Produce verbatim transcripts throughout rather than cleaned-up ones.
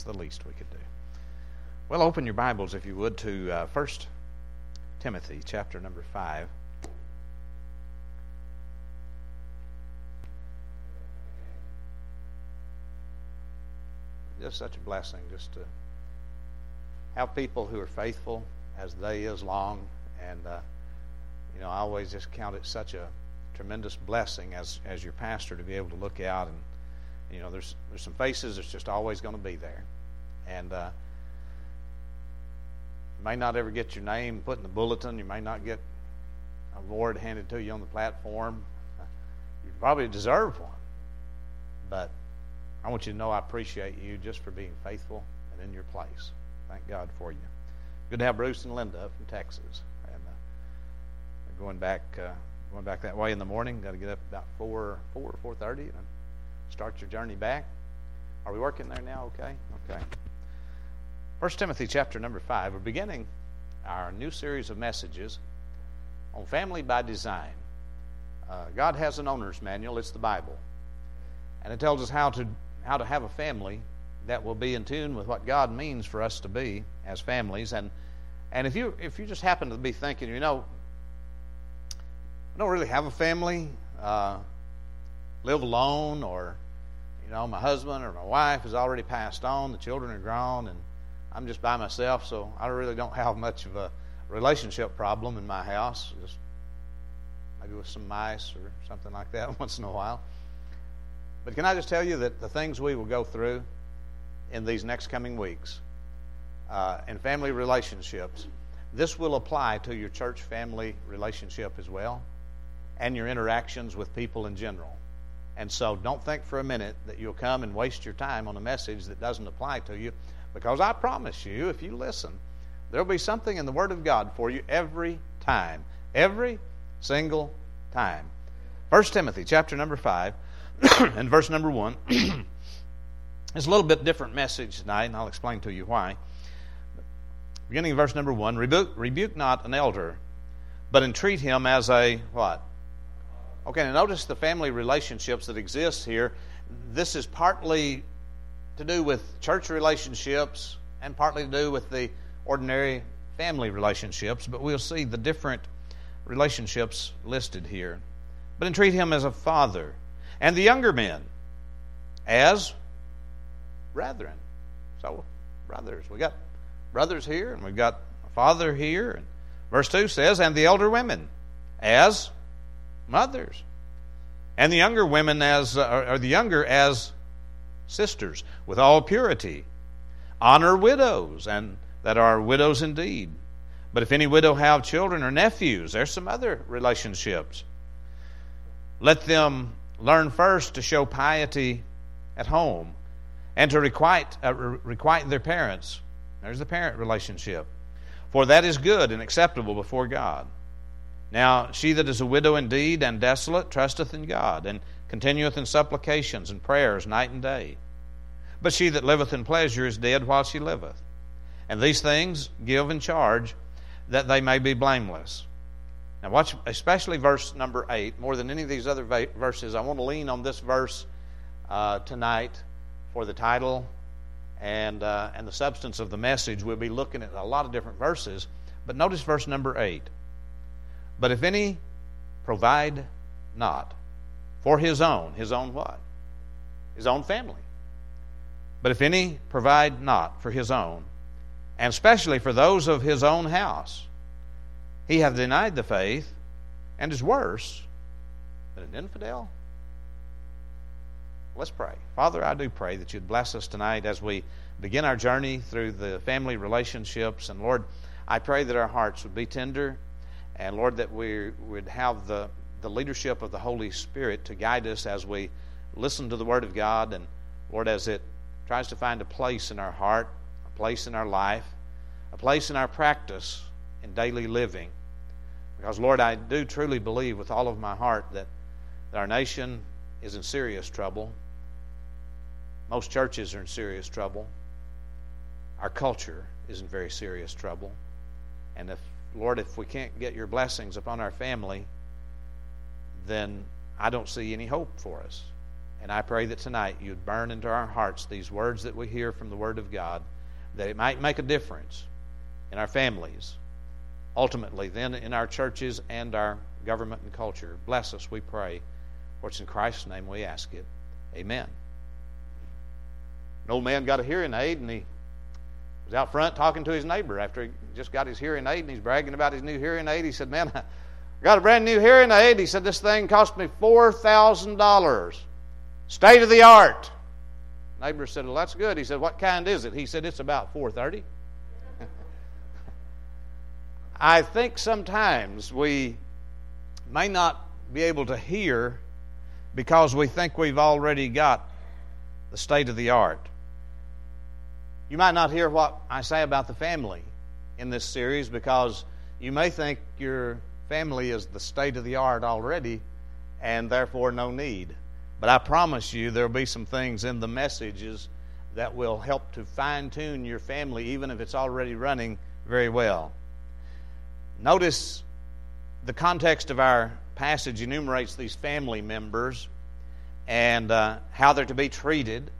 the least we could do. Well, open your Bibles, if you would, to uh, First Timothy chapter number five. Just such a blessing just to have people who are faithful as the day is long. And, uh, you know, I always just count it such a tremendous blessing as, as your pastor to be able to look out and, you know, there's there's some faces that's just always going to be there. And uh, you may not ever get your name put in the bulletin. You may not get an award handed to you on the platform. You probably deserve one. But I want you to know I appreciate you just for being faithful and in your place. Thank God for you. Good to have Bruce and Linda up from Texas. And uh, they're going back uh, going back that way in the morning. Got to get up about four, four or four thirty and start your journey back. Are we working there now? Okay. Okay. First Timothy chapter number five. We're beginning our new series of messages on family by design. Uh, God has an owner's manual. It's the Bible, and it tells us how to how to have a family that will be in tune with what God means for us to be as families. And and if you if you just happen to be thinking, you know, I don't really have a family, uh, live alone, or you know, my husband or my wife has already passed on, the children are grown, and I'm just by myself, so I really don't have much of a relationship problem in my house, just maybe with some mice or something like that once in a while. But can I just tell you that the things we will go through in these next coming weeks uh, in family relationships, this will apply to your church family relationship as well and your interactions with people in general. And so don't think for a minute that you'll come and waste your time on a message that doesn't apply to you, because I promise you, if you listen, there'll be something in the Word of God for you every time. Every single time. First Timothy chapter number five and verse number one. It's a little bit different message tonight, and I'll explain to you why. Beginning of verse number one, rebuke, rebuke not an elder, but entreat him as a what? Okay, now notice the family relationships that exist here. This is partly to do with church relationships and partly to do with the ordinary family relationships, but we'll see the different relationships listed here. But entreat him as a father, and the younger men as brethren. So, brothers. We got brothers here, and we've got a father here. And verse two says, and the elder women as mothers, and the younger women as, uh, or the younger as sisters, with all purity. Honor widows, and that are widows indeed. But if any widow have children or nephews, there's some other relationships. Let them learn first to show piety at home, and to requite, uh, requite their parents. There's the parent relationship. For that is good and acceptable before God. Now, she that is a widow indeed and desolate trusteth in God, and continueth in supplications and prayers night and day. But she that liveth in pleasure is dead while she liveth. And these things give in charge, that they may be blameless. Now watch, especially verse number eight. More than any of these other verses, I want to lean on this verse uh, tonight for the title and uh, and the substance of the message. We'll be looking at a lot of different verses. But notice verse number eight. But if any provide not for his own, his own what? His own family. But if any provide not for his own, and especially for those of his own house, he hath denied the faith, and is worse than an infidel. Let's pray. Father, I do pray that you'd bless us tonight as we begin our journey through the family relationships. And Lord, I pray that our hearts would be tender, and Lord, that we would have the, the leadership of the Holy Spirit to guide us as we listen to the Word of God, and Lord, as it tries to find a place in our heart, a place in our life, a place in our practice in daily living. Because, Lord, I do truly believe with all of my heart that, that our nation is in serious trouble. Most churches are in serious trouble. Our culture is in very serious trouble. And if, Lord, if we can't get your blessings upon our family, then I don't see any hope for us. And I pray that tonight you'd burn into our hearts these words that we hear from the Word of God, that it might make a difference in our families, ultimately then in our churches and our government and culture. Bless us, we pray. For it's in Christ's name we ask it. Amen. An old man got a hearing aid, and he was out front talking to his neighbor after he just got his hearing aid, and he's bragging about his new hearing aid. He said, man, I got a brand new hearing aid. He said, this thing cost me four thousand dollars. State of the art. Neighbor said, well, that's good. He said, what kind is it? He said, it's about four thirty. I think sometimes we may not be able to hear because we think we've already got the state of the art. You might not hear what I say about the family in this series because you may think your family is the state of the art already and therefore no need. But I promise you there will be some things in the messages that will help to fine-tune your family even if it's already running very well. Notice the context of our passage enumerates these family members and uh, how they're to be treated.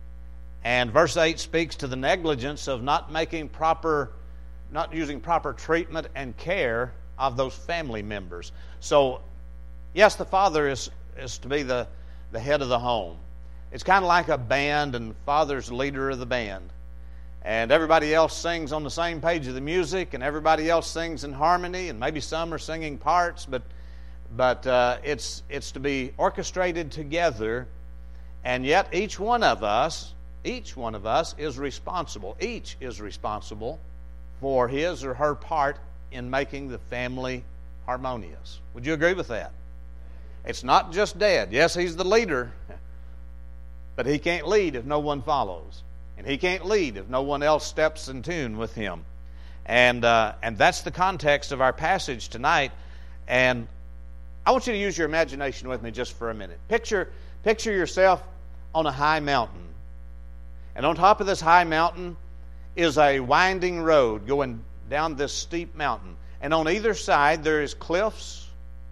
And verse eight speaks to the negligence of not making proper, not using proper treatment and care of those family members. So, yes, the father is, is to be the, the head of the home. It's kind of like a band, and father's the leader of the band. And everybody else sings on the same page of the music, and everybody else sings in harmony, and maybe some are singing parts, but but uh, it's it's to be orchestrated together, and yet each one of us, each one of us is responsible. Each is responsible for his or her part in making the family harmonious. Would you agree with that? It's not just Dad. Yes, he's the leader, but he can't lead if no one follows. And he can't lead if no one else steps in tune with him. And uh, and that's the context of our passage tonight. And I want you to use your imagination with me just for a minute. Picture, picture yourself on a high mountain. And on top of this high mountain is a winding road going down this steep mountain. And on either side there is cliffs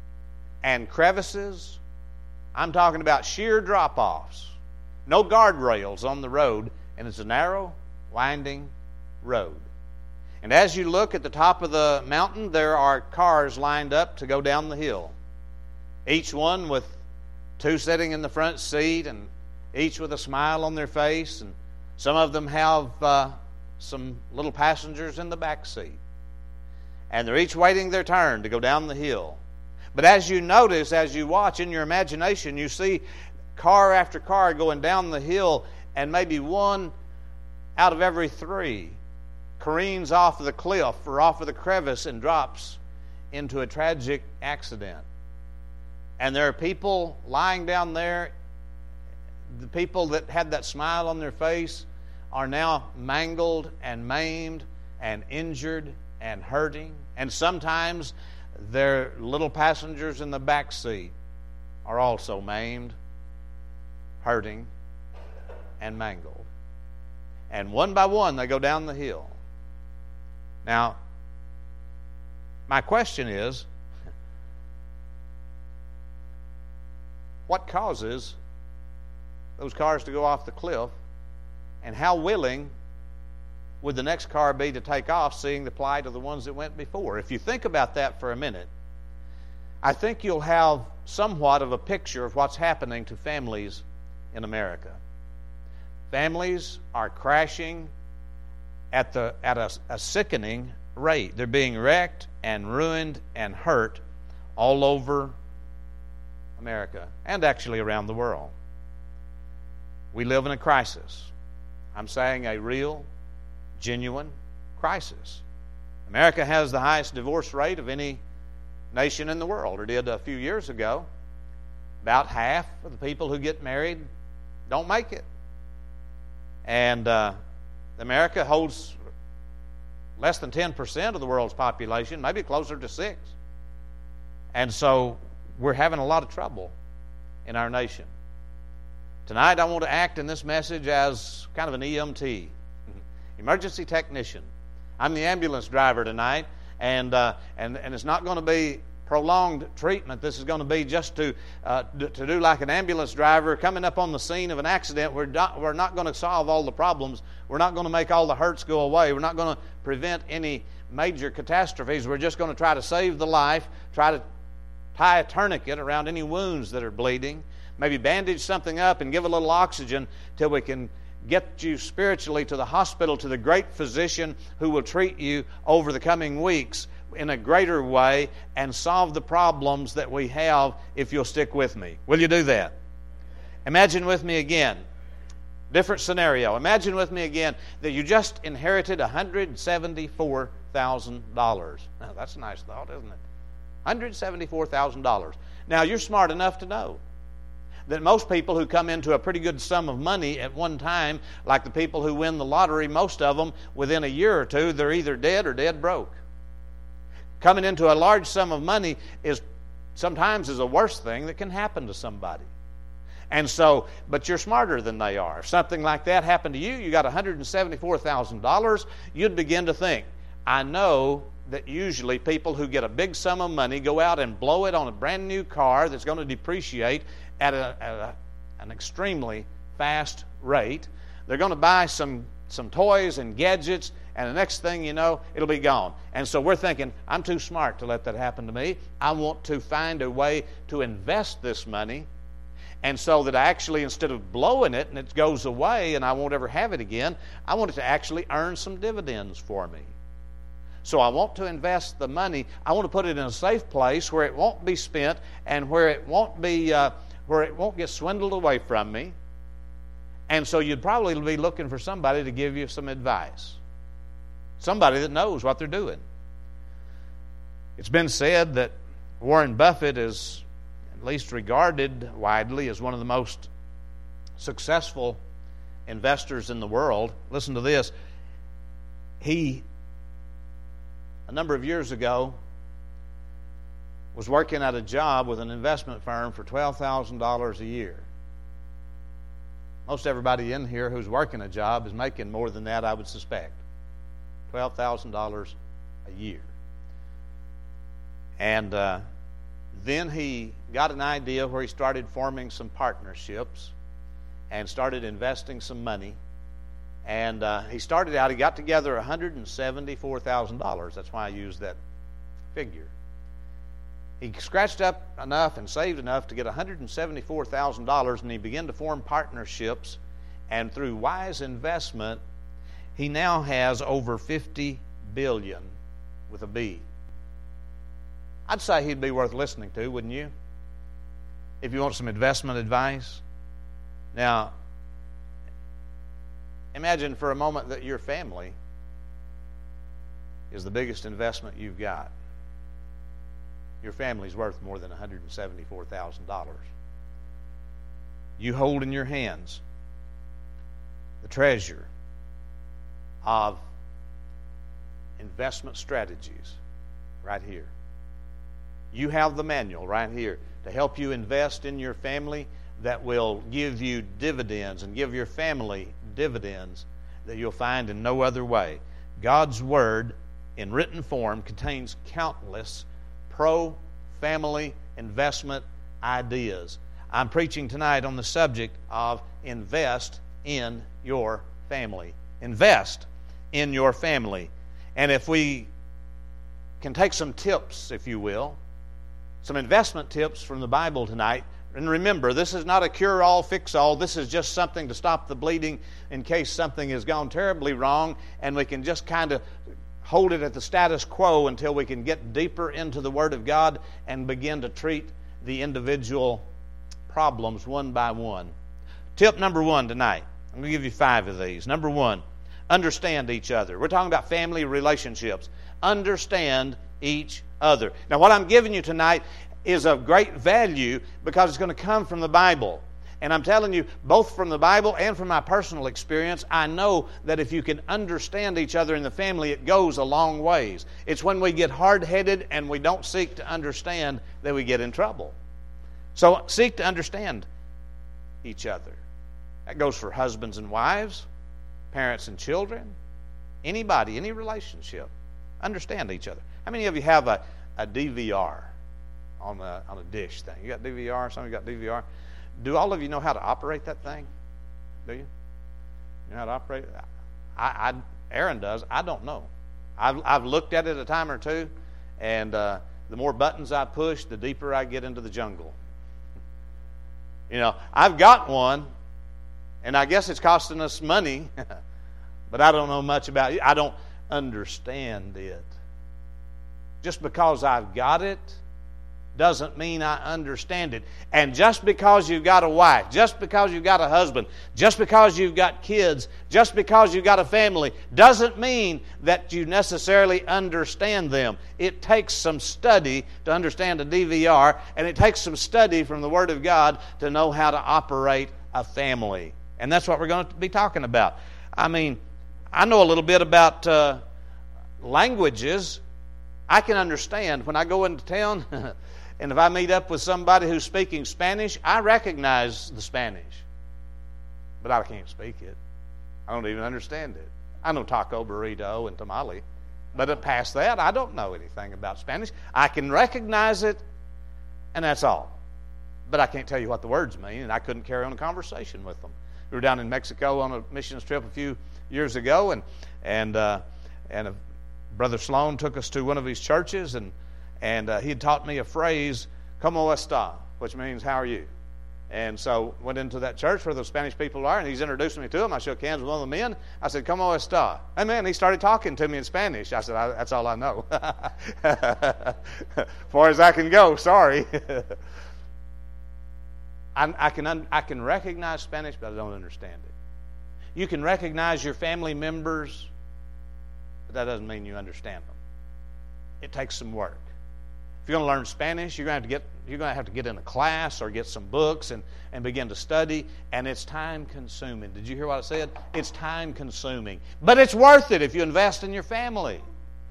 and crevices. I'm talking about sheer drop-offs. No guardrails on the road. And it's a narrow, winding road. And as you look at the top of the mountain, there are cars lined up to go down the hill. Each one with two sitting in the front seat, and each with a smile on their face. And some of them have uh, some little passengers in the back seat. And they're each waiting their turn to go down the hill. But as you notice, as you watch in your imagination, you see car after car going down the hill, and maybe one out of every three careens off of the cliff or off of the crevice and drops into a tragic accident. And there are people lying down there. The people that had that smile on their face are now mangled and maimed and injured and hurting. And sometimes their little passengers in the back seat are also maimed, hurting, and mangled. And one by one they go down the hill. Now, my question is, what causes those cars to go off the cliff, and how willing would the next car be to take off, seeing the plight of the ones that went before? If you think about that for a minute, I think you'll have somewhat of a picture of what's happening to families in America. Families are crashing at the at a, a sickening rate. They're being wrecked and ruined and hurt all over America and actually around the world. We live in a crisis. I'm saying a real, genuine crisis. America has the highest divorce rate of any nation in the world, or did a few years ago. About half of the people who get married don't make it. And uh, America holds less than ten percent of the world's population, maybe closer to six. And so we're having a lot of trouble in our nation. Tonight I want to act in this message as kind of an E M T, emergency technician. I'm the ambulance driver tonight, and uh, and and it's not going to be prolonged treatment. This is going to be just to uh, d- to do like an ambulance driver coming up on the scene of an accident. We're not, we're not going to solve all the problems. We're not going to make all the hurts go away. We're not going to prevent any major catastrophes. We're just going to try to save the life, try to tie a tourniquet around any wounds that are bleeding, maybe bandage something up and give a little oxygen till we can get you spiritually to the hospital, to the great physician who will treat you over the coming weeks in a greater way and solve the problems that we have if you'll stick with me. Will you do that? Imagine with me again, different scenario. Imagine with me again that you just inherited one hundred seventy-four thousand dollars. Now, that's a nice thought, isn't it? one hundred seventy-four thousand dollars. Now, you're smart enough to know that most people who come into a pretty good sum of money at one time, like the people who win the lottery, most of them, within a year or two, they're either dead or dead broke. Coming into a large sum of money is sometimes is the worst thing that can happen to somebody. And so, but you're smarter than they are. If something like that happened to you, you got one hundred seventy-four thousand dollars, you'd begin to think, I know that usually people who get a big sum of money go out and blow it on a brand new car that's going to depreciate at, a, at a, an extremely fast rate. They're going to buy some, some toys and gadgets, and the next thing you know, it'll be gone. And so we're thinking, I'm too smart to let that happen to me. I want to find a way to invest this money, and so that I actually, instead of blowing it and it goes away and I won't ever have it again, I want it to actually earn some dividends for me. So I want to invest the money. I want to put it in a safe place where it won't be spent and where it won't be uh, where it won't get swindled away from me. And so you'd probably be looking for somebody to give you some advice. Somebody that knows what they're doing. It's been said that Warren Buffett is at least regarded widely as one of the most successful investors in the world. Listen to this. He, a number of years ago, was working at a job with an investment firm for twelve thousand dollars a year. Most everybody in here who's working a job is making more than that, I would suspect. twelve thousand dollars a year. And uh, then he got an idea where he started forming some partnerships and started investing some money. And uh, he started out, he got together one hundred seventy-four thousand dollars. That's why I used that figure. He scratched up enough and saved enough to get one hundred seventy-four thousand dollars, and he began to form partnerships. And through wise investment, he now has over fifty billion dollars with a B. I'd say he'd be worth listening to, wouldn't you? If you want some investment advice. Now, imagine for a moment that your family is the biggest investment you've got. Your family's worth more than one hundred seventy-four thousand dollars. You hold in your hands the treasure of investment strategies right here. You have the manual right here to help you invest in your family that will give you dividends and give your family dividends that you'll find in no other way. God's Word in written form contains countless pro-family investment ideas. I'm preaching tonight on the subject of invest in your family. Invest in your family. And if we can take some tips, if you will, some investment tips from the Bible tonight. And remember, this is not a cure-all, fix-all. This is just something to stop the bleeding in case something has gone terribly wrong, and we can just kind of hold it at the status quo until we can get deeper into the Word of God and begin to treat the individual problems one by one. Tip number one tonight. I'm going to give you five of these. Number one, understand each other. We're talking about family relationships. Understand each other. Now, what I'm giving you tonight is of great value because it's going to come from the Bible. And I'm telling you, both from the Bible and from my personal experience, I know that if you can understand each other in the family, it goes a long ways. It's when we get hard-headed and we don't seek to understand that we get in trouble. So seek to understand each other. That goes for husbands and wives, parents and children, anybody, any relationship. Understand each other. How many of you have a, a D V R? on a, on a dish thing. You got D V R, some of you got D V R. Do all of you know how to operate that thing? Do you? You know how to operate it? I, I, Aaron does. I don't know. I've, I've looked at it a time or two, and uh, the more buttons I push, the deeper I get into the jungle. You know, I've got one, and I guess it's costing us money, but I don't know much about it. I don't understand it. Just because I've got it doesn't mean I understand it. And just because you've got a wife, just because you've got a husband, just because you've got kids, just because you've got a family, doesn't mean that you necessarily understand them. It takes some study to understand a D V R, and it takes some study from the Word of God to know how to operate a family. And that's what we're going to be talking about. I mean, I know a little bit about uh, languages. I can understand when I go into town and if I meet up with somebody who's speaking Spanish, I recognize the Spanish. But I can't speak it. I don't even understand it. I know taco, burrito, and tamale. But past that, I don't know anything about Spanish. I can recognize it, and that's all. But I can't tell you what the words mean, and I couldn't carry on a conversation with them. We were down in Mexico on a missions trip a few years ago, and and uh, and a, Brother Sloan took us to one of his churches, and and uh, he had taught me a phrase, "Como está," which means "How are you?" And so went into that church where the Spanish people are, and he's introducing me to them. I shook hands with one of the men. I said, "Como está?" And man, he started talking to me in Spanish. I said, I, "That's all I know." As far as I can go. Sorry. I, I can un, I can recognize Spanish, but I don't understand it. You can recognize your family members, but that doesn't mean you understand them. It takes some work. If you're going to learn Spanish, you're going to have to get you're going to have to get in a class or get some books and, and begin to study, and it's time consuming. Did you hear what I said? It's time consuming. But it's worth it if you invest in your family.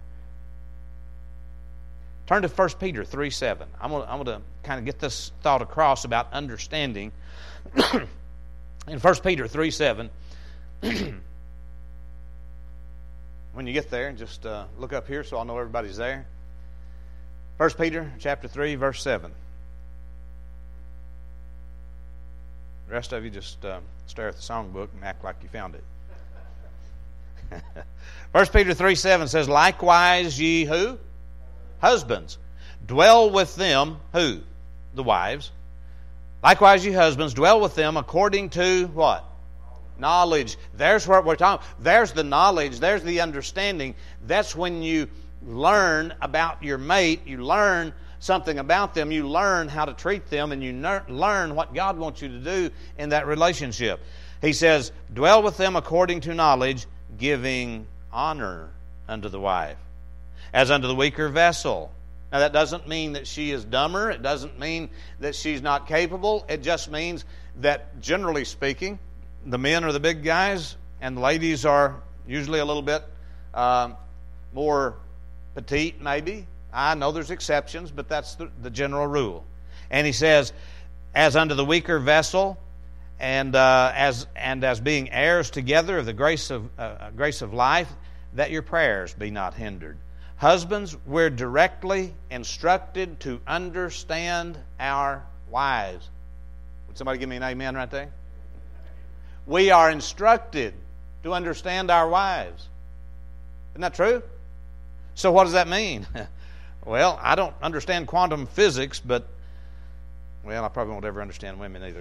Turn to First Peter three seven. I'm going to, I'm going to kind of get this thought across about understanding. In First Peter three seven, when you get there, just uh, look up here so I'll know everybody's there. First Peter chapter three, verse seven. The rest of you just uh, stare at the songbook and act like you found it. First Peter three seven says, "Likewise ye who? Husbands, dwell with them," who? The wives. "Likewise ye husbands, dwell with them according to" what? Knowledge. There's what we're talking. There's the knowledge. There's the understanding. That's when you learn about your mate. You learn something about them. You learn how to treat them, and you ner- learn what God wants you to do in that relationship. He says, "Dwell with them according to knowledge, giving honor unto the wife, as unto the weaker vessel." Now that doesn't mean that she is dumber. It doesn't mean that she's not capable. It just means that, generally speaking, the men are the big guys, and the ladies are usually a little bit uh, more petite, maybe. I know there's exceptions, but that's the, the general rule. And he says, "As unto the weaker vessel, and uh, as and as being heirs together of the grace of uh, grace of life, that your prayers be not hindered." Husbands, we're directly instructed to understand our wives. Would somebody give me an amen right there? We are instructed to understand our wives. Isn't that true? So what does that mean? Well, I don't understand quantum physics, but, well, I probably won't ever understand women either.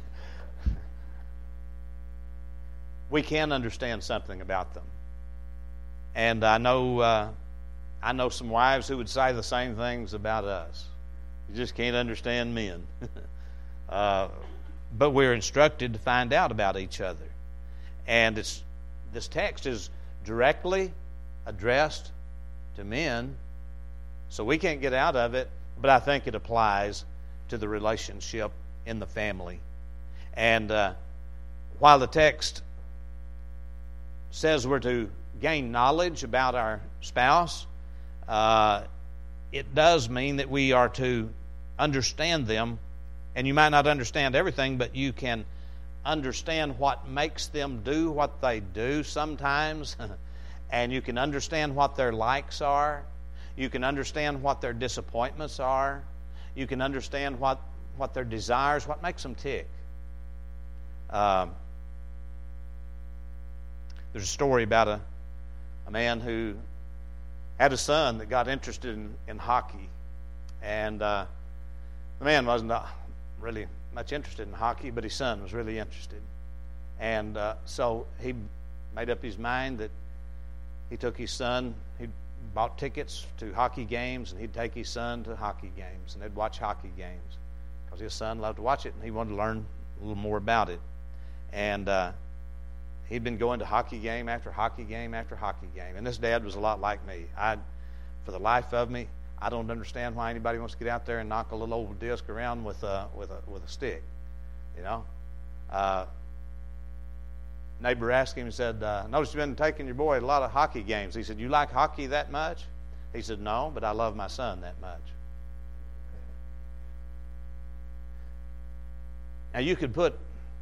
We can understand something about them. And I know uh, I know some wives who would say the same things about us. You just can't understand men. uh, but we're instructed to find out about each other. And it's this text is directly addressed to men, so we can't get out of it, but I think it applies to the relationship in the family. And uh, while the text says we're to gain knowledge about our spouse, uh, it does mean that we are to understand them. And you might not understand everything, but you can understand what makes them do what they do sometimes. And you can understand what their likes are. You can understand what their disappointments are. You can understand what, what their desires, what makes them tick. Um, there's a story about a, a man who had a son that got interested in, in hockey. And uh, the man wasn't uh, really much interested in hockey, but his son was really interested. And uh, so he made up his mind that he took his son, he bought tickets to hockey games, and he'd take his son to hockey games, and they'd watch hockey games because his son loved to watch it, and he wanted to learn a little more about it. And uh, he'd been going to hockey game after hockey game after hockey game. And this dad was a lot like me. I, for the life of me, I don't understand why anybody wants to get out there and knock a little old disc around with a with a with a stick. You know, uh, neighbor asked him. He said, uh, "Notice you've been taking your boy to a lot of hockey games." He said, "You like hockey that much?" He said, "No, but I love my son that much." Now you could put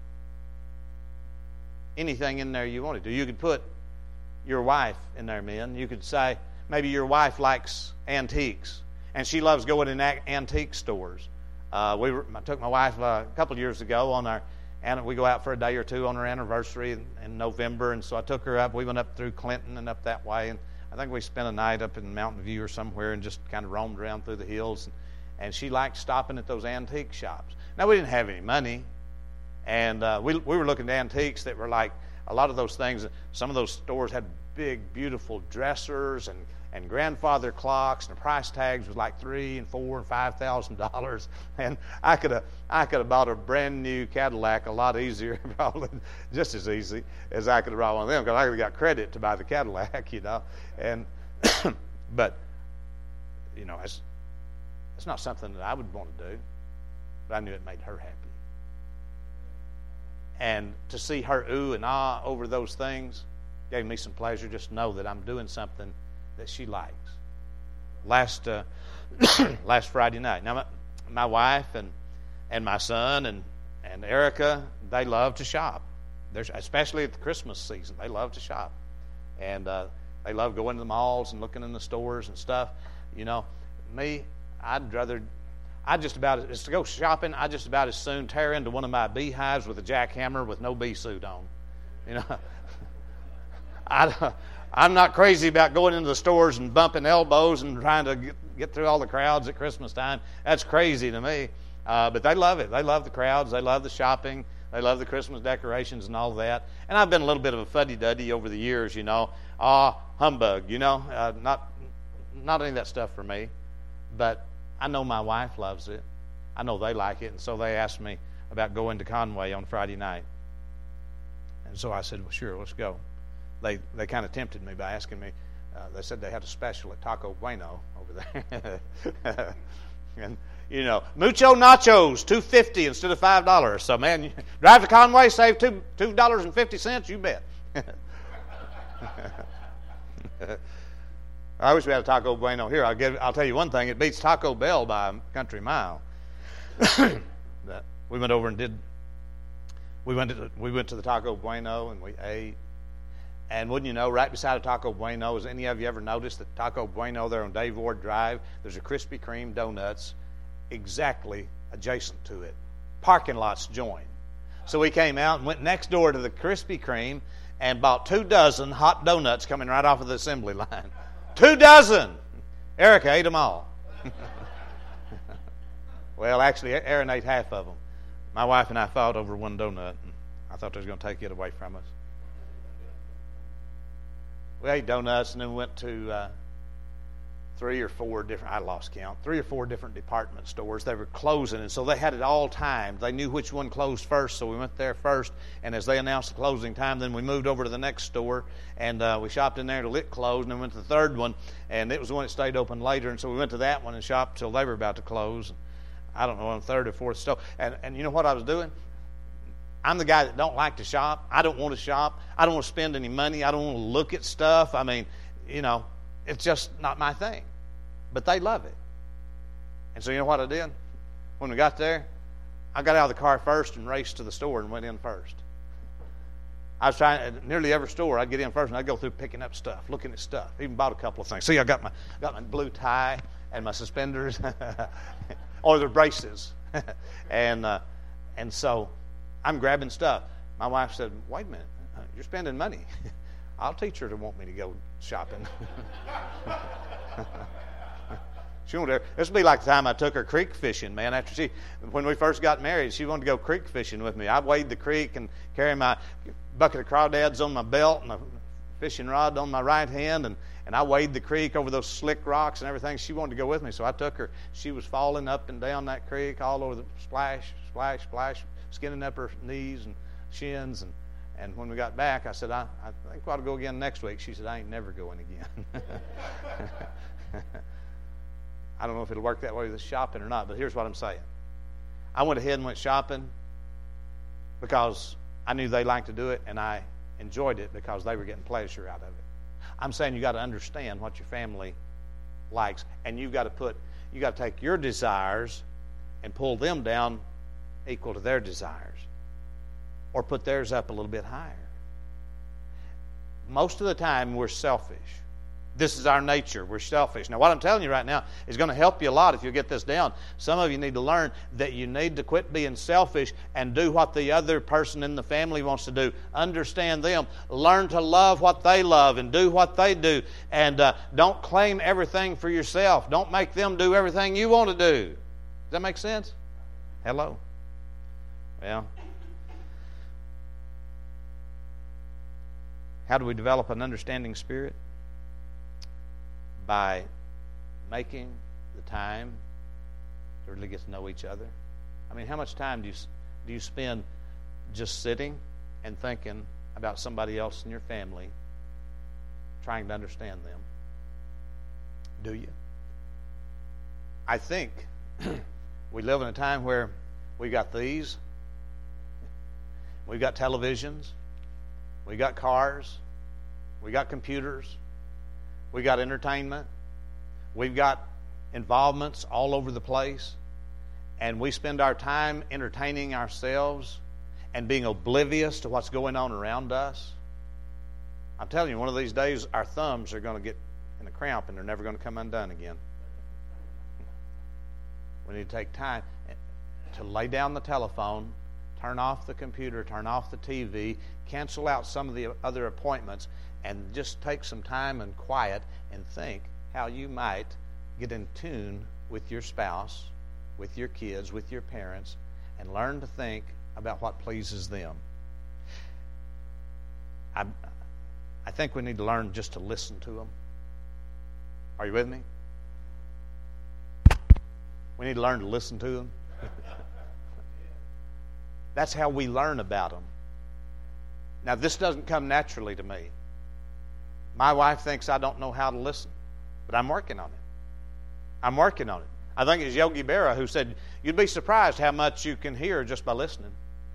anything in there you wanted to. You could put your wife in there, men. You could say maybe your wife likes antiques, and she loves going in antique stores. Uh, we were, I took my wife uh, a couple of years ago on our, and we go out for a day or two on our anniversary in, in November, and so I took her up. We went up through Clinton and up that way, and I think we spent a night up in Mountain View or somewhere and just kind of roamed around through the hills, and, and she liked stopping at those antique shops. Now, we didn't have any money, and uh, we, we were looking at antiques that were like a lot of those things. Some of those stores had big, beautiful dressers and, and grandfather clocks, and the price tags was like three and four and five thousand dollars. And I could have I could have bought a brand new Cadillac a lot easier, probably just as easy as I could have bought one of them, because I could have got credit to buy the Cadillac, you know. And but you know, it's it's not something that I would want to do, but I knew it made her happy. And to see her ooh and ah over those things gave me some pleasure, just to know that I'm doing something that she likes. Last uh, last Friday night. Now, my, my wife and and my son and, and Erica, they love to shop. There's, especially at the Christmas season, they love to shop. And uh, they love going to the malls and looking in the stores and stuff. You know, me, I'd rather... I just about, as to go shopping, I just about as soon tear into one of my beehives with a jackhammer with no bee suit on. You know, I, I'm not crazy about going into the stores and bumping elbows and trying to get, get through all the crowds at Christmas time. That's crazy to me. Uh, but they love it. They love the crowds. They love the shopping. They love the Christmas decorations and all that. And I've been a little bit of a fuddy-duddy over the years, you know. Ah, humbug, you know. Uh, not, not any of that stuff for me. But I know my wife loves it. I know they like it. And so they asked me about going to Conway on Friday night. And so I said, well, sure, let's go. They they kind of tempted me by asking me. Uh, they said they had a special at Taco Bueno over there. And, you know, mucho nachos, two dollars and fifty cents instead of five dollars. So, man, you drive to Conway, save two two dollars and fifty cents, you bet. I wish we had a Taco Bueno here. I'll give. I'll tell you one thing. It beats Taco Bell by a country mile. We went over and did. We went to we went to the Taco Bueno and we ate. And wouldn't you know, right beside a Taco Bueno, has any of you ever noticed that Taco Bueno there on Dave Ward Drive, there's a Krispy Kreme Donuts exactly adjacent to it. Parking lots join. So we came out and went next door to the Krispy Kreme and bought two dozen hot donuts coming right off of the assembly line. Two dozen! Erica ate them all. Well, actually, Aaron ate half of them. My wife and I fought over one donut, and I thought they was going to take it away from us. We ate donuts, and then we went to uh, three or four different, I lost count, three or four different department stores. They were closing, and so they had it all timed. They knew which one closed first, so we went there first, and as they announced the closing time, then we moved over to the next store, and uh, we shopped in there till it closed, and then went to the third one, and it was the one that stayed open later, and so we went to that one and shopped till they were about to close. I don't know, on the third or fourth store. And, and you know what I was doing? I'm the guy that don't like to shop. I don't want to shop. I don't want to spend any money. I don't want to look at stuff. I mean, you know, it's just not my thing. But they love it. And so you know what I did? When we got there, I got out of the car first and raced to the store and went in first. I was trying, at nearly every store, I'd get in first and I'd go through picking up stuff, looking at stuff. Even bought a couple of things. See, I got my got my blue tie and my suspenders. or their braces. and uh, and so I'm grabbing stuff. My wife said, wait a minute, you're spending money. I'll teach her to want me to go shopping. She won't ever. This will be like the time I took her creek fishing, man. After she, when we first got married, she wanted to go creek fishing with me. I wade the creek and carry my bucket of crawdads on my belt and a fishing rod on my right hand, and, and I wade the creek over those slick rocks and everything. She wanted to go with me, so I took her. She was falling up and down that creek, all over the splash, splash, splash, skinning up her knees and shins. And, and when we got back, I said, I, I think we ought to go again next week. She said, I ain't never going again. I don't know if it'll work that way with shopping or not, but here's what I'm saying. I went ahead and went shopping because I knew they liked to do it, and I enjoyed it because they were getting pleasure out of it. I'm saying you got to understand what your family likes, and you've got to put, you got to take your desires and pull them down equal to their desires, or put theirs up a little bit higher. Most of the time, we're selfish. This is our nature. We're selfish. Now, what I'm telling you right now is going to help you a lot if you get this down. Some of you need to learn that you need to quit being selfish and do what the other person in the family wants to do. Understand them. Learn to love what they love and do what they do. And uh, don't claim everything for yourself. Don't make them do everything you want to do. Does that make sense? Hello? Well, how do we develop an understanding spirit? By making the time to really get to know each other. I mean, how much time do you do you spend just sitting and thinking about somebody else in your family, trying to understand them? Do you? I think we live in a time where we got these, we got televisions, we got cars, we got computers, we got entertainment. We've got involvements all over the place. And we spend our time entertaining ourselves and being oblivious to what's going on around us. I'm telling you, one of these days, our thumbs are going to get in a cramp and they're never going to come undone again. We need to take time to lay down the telephone, turn off the computer, turn off the T V, cancel out some of the other appointments, and just take some time and quiet and think how you might get in tune with your spouse, with your kids, with your parents, and learn to think about what pleases them. I, I think we need to learn just to listen to them. Are you with me? We need to learn to listen to them. That's how we learn about them. Now, this doesn't come naturally to me. My wife thinks I don't know how to listen, but I'm working on it. I'm working on it. I think it's Yogi Berra who said, you'd be surprised how much you can hear just by listening.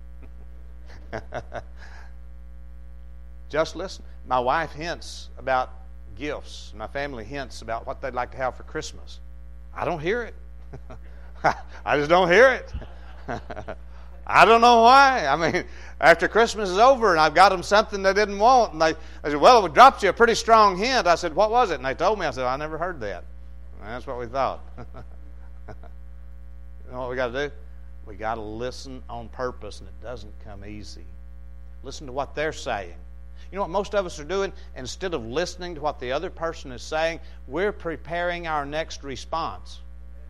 Just listen. My wife hints about gifts. My family hints about what they'd like to have for Christmas. I don't hear it. I just don't hear it. I don't know why. I mean, after Christmas is over and I've got them something they didn't want, and they, they said, well, we dropped you a pretty strong hint. I said, what was it? And they told me. I said, I never heard that. And that's what we thought. You know what we got to do? We got to listen on purpose, and it doesn't come easy. Listen to what they're saying. You know what most of us are doing? Instead of listening to what the other person is saying, we're preparing our next response.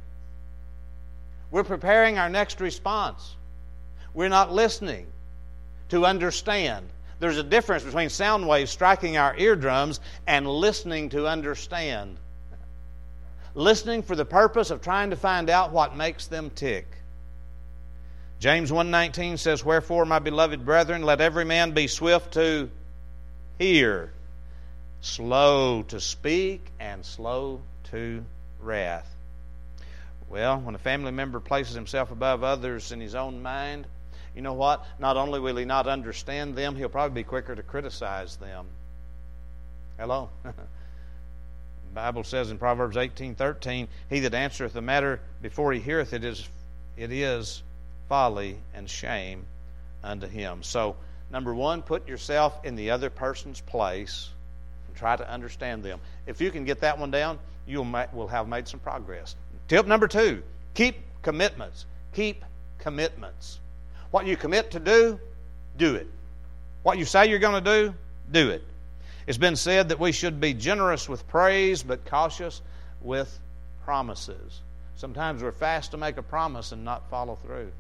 We're preparing our next response. We're not listening to understand. There's a difference between sound waves striking our eardrums and listening to understand. Listening for the purpose of trying to find out what makes them tick. James one nineteen says, wherefore, my beloved brethren, let every man be swift to hear, slow to speak, and slow to wrath. Well, when a family member places himself above others in his own mind, you know what? Not only will he not understand them, he'll probably be quicker to criticize them. Hello? The Bible says in Proverbs eighteen thirteen, he that answereth the matter before he heareth it is, it is folly and shame unto him. So, number one, put yourself in the other person's place and try to understand them. If you can get that one down, you will have made some progress. Tip number two, keep Commitments. Keep commitments. What you commit to do, do it. What you say you're going to do, do it. It's been said that we should be generous with praise but cautious with promises. Sometimes we're fast to make a promise and not follow through.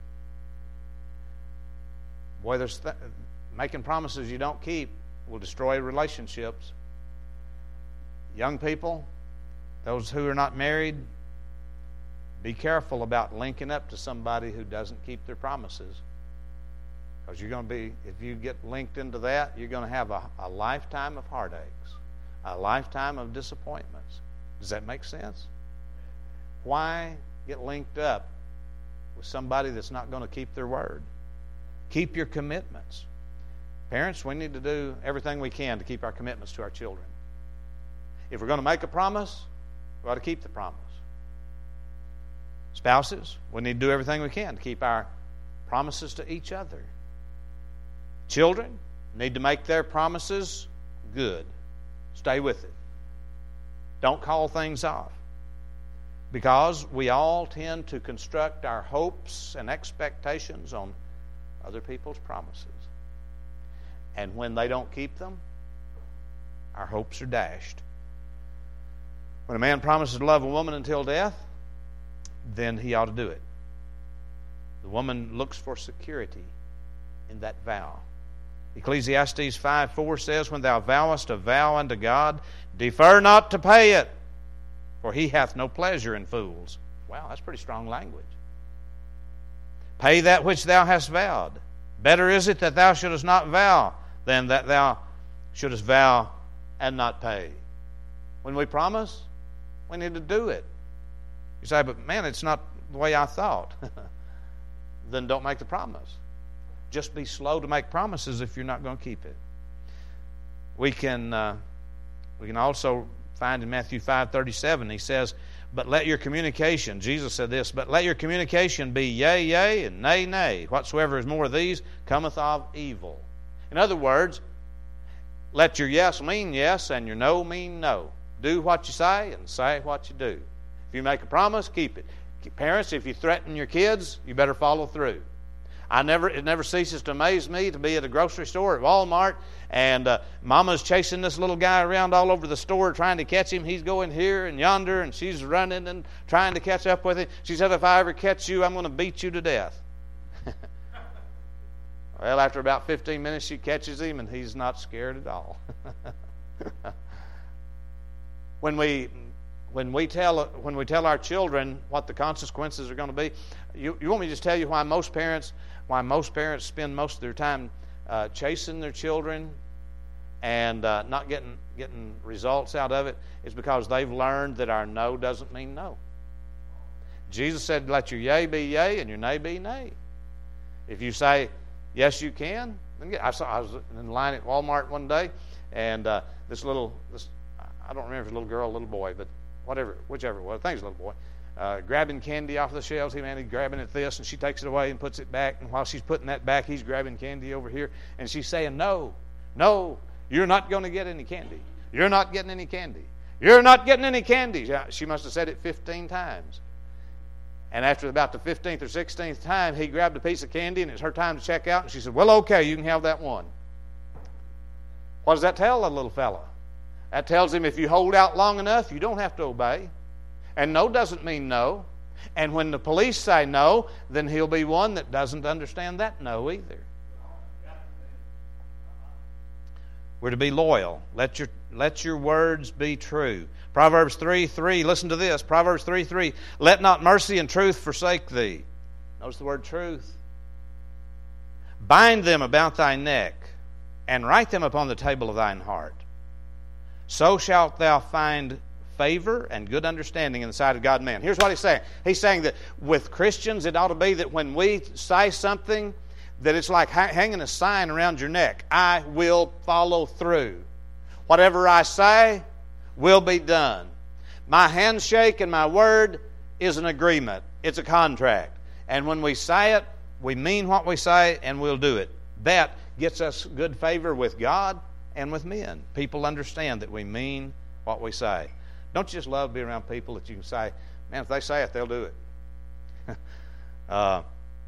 Boy, there's th- making promises you don't keep will destroy relationships. Young people, those who are not married, be careful about linking up to somebody who doesn't keep their promises. Because you're going to be, if you get linked into that, you're going to have a, a lifetime of heartaches, a lifetime of disappointments. Does that make sense? Why get linked up with somebody that's not going to keep their word? Keep your commitments. Parents, we need to do everything we can to keep our commitments to our children. If we're going to make a promise, we ought to keep the promise. Spouses, we need to do everything we can to keep our promises to each other. Children need to make their promises good. Stay with it. Don't call things off. Because we all tend to construct our hopes and expectations on other people's promises. And when they don't keep them, our hopes are dashed. When a man promises to love a woman until death, then he ought to do it. The woman looks for security in that vow. Ecclesiastes five four says, when thou vowest a vow unto God, defer not to pay it, for he hath no pleasure in fools. Wow, that's pretty strong language. Pay that which thou hast vowed. Better is it that thou shouldest not vow than that thou shouldest vow and not pay. When we promise, we need to do it. You say, but man, it's not the way I thought. Then don't make the promise. Just be slow to make promises if you're not going to keep it. We can uh, we can also find in Matthew five thirty-seven, he says, but let your communication, Jesus said this, but let your communication be yea, yea, and nay, nay. Whatsoever is more of these cometh of evil. In other words, let your yes mean yes and your no mean no. Do what you say and say what you do. If you make a promise, keep it. Parents, if you threaten your kids, you better follow through. I never, it never ceases to amaze me to be at a grocery store at Walmart, and uh, Mama's chasing this little guy around all over the store trying to catch him. He's going here and yonder, and she's running and trying to catch up with him. She said, if I ever catch you, I'm going to beat you to death. Well, after about fifteen minutes, she catches him, and he's not scared at all. When we... When we tell when we tell our children what the consequences are going to be, you, you want me to just tell you why most parents why most parents spend most of their time uh, chasing their children and uh, not getting getting results out of it? Is because they've learned that our no doesn't mean no. Jesus said, "Let your yea be yea and your nay be nay." If you say yes, you can. I saw I was in line at Walmart one day, and uh, this little this I don't remember if it was a little girl, or a little boy, but whatever, whichever it was, I think it was a little boy, uh, grabbing candy off the shelves. He man, he's grabbing at this, and she takes it away and puts it back. And while she's putting that back, he's grabbing candy over here, and she's saying, "No, no, you're not going to get any candy. You're not getting any candy. You're not getting any candy." She must have said it fifteen times. And after about the fifteenth or sixteenth time, he grabbed a piece of candy, and it's her time to check out. And she said, "Well, okay, you can have that one." What does that tell the little fella? That tells him if you hold out long enough, you don't have to obey. And no doesn't mean no. And when the police say no, then he'll be one that doesn't understand that no either. We're to be loyal. Let your let your words be true. Proverbs three three, listen to this. Proverbs three three, let not mercy and truth forsake thee. Notice the word truth. Bind them about thy neck, and write them upon the table of thine heart. So shalt thou find favor and good understanding in the sight of God and man. Here's what he's saying. He's saying that with Christians, it ought to be that when we say something, that it's like hanging a sign around your neck. I will follow through. Whatever I say will be done. My handshake and my word is an agreement. It's a contract. And when we say it, we mean what we say, and we'll do it. That gets us good favor with God and with men. People understand that we mean what we say. Don't you just love to be around people that you can say, man, if they say it, they'll do it. Uh,